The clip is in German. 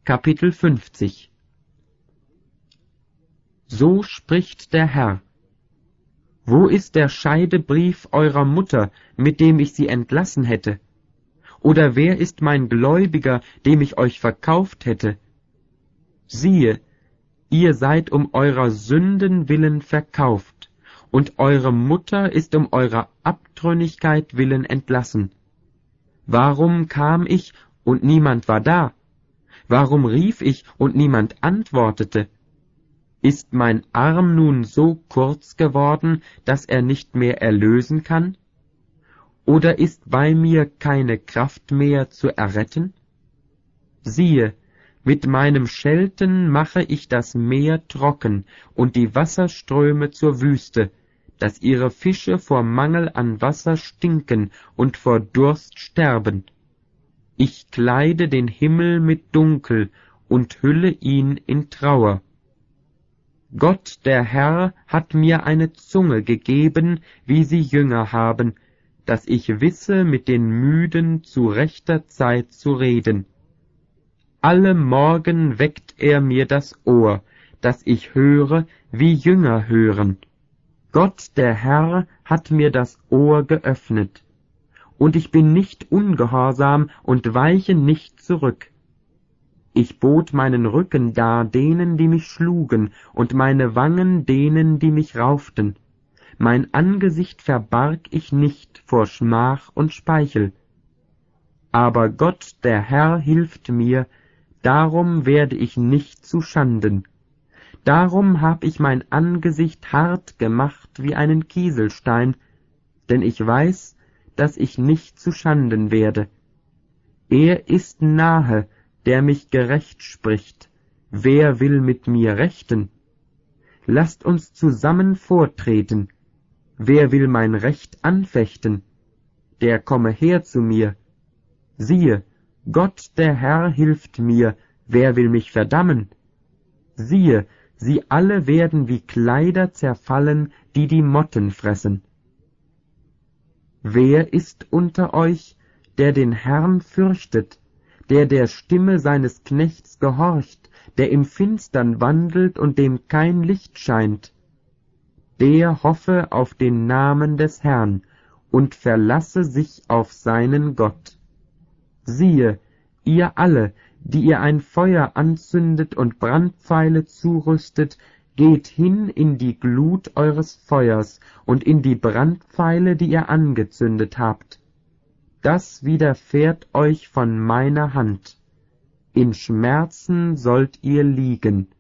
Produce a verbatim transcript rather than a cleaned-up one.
Kapitel fünfzig. So spricht der Herr: Wo ist der Scheidebrief eurer Mutter, mit dem ich sie entlassen hätte? Oder wer ist mein Gläubiger, dem ich euch verkauft hätte? Siehe, ihr seid um eurer Sünden willen verkauft, und eure Mutter ist um eurer Abtrünnigkeit willen entlassen. Warum kam ich, und niemand war da? Warum rief ich, und niemand antwortete? Ist mein Arm nun so kurz geworden, dass er nicht mehr erlösen kann? Oder ist bei mir keine Kraft mehr zu erretten? Siehe, mit meinem Schelten mache ich das Meer trocken und die Wasserströme zur Wüste, dass ihre Fische vor Mangel an Wasser stinken und vor Durst sterben. Ich kleide den Himmel mit Dunkel und hülle ihn in Trauer. Gott, der Herr, hat mir eine Zunge gegeben, wie sie Jünger haben, dass ich wisse, mit den Müden zu rechter Zeit zu reden. Alle Morgen weckt er mir das Ohr, dass ich höre, wie Jünger hören. Gott, der Herr, hat mir das Ohr geöffnet. Und ich bin nicht ungehorsam und weiche nicht zurück. Ich bot meinen Rücken dar denen, die mich schlugen, und meine Wangen denen, die mich rauften. Mein Angesicht verbarg ich nicht vor Schmach und Speichel. Aber Gott, der Herr, hilft mir, darum werde ich nicht zu Schanden. Darum hab ich mein Angesicht hart gemacht wie einen Kieselstein, denn ich weiß, dass ich nicht zu Schanden werde. Er ist nahe, der mich gerecht spricht. Wer will mit mir rechten? Lasst uns zusammen vortreten. Wer will mein Recht anfechten? Der komme her zu mir. Siehe, Gott der Herr hilft mir, wer will mich verdammen? Siehe, sie alle werden wie Kleider zerfallen, die die Motten fressen. Wer ist unter euch, der den Herrn fürchtet, der der Stimme seines Knechts gehorcht, der im Finstern wandelt und dem kein Licht scheint? Der hoffe auf den Namen des Herrn und verlasse sich auf seinen Gott. Siehe, ihr alle, die ihr ein Feuer anzündet und Brandpfeile zurüstet, geht hin in die Glut eures Feuers und in die Brandpfeile, die ihr angezündet habt. Das widerfährt euch von meiner Hand. In Schmerzen sollt ihr liegen.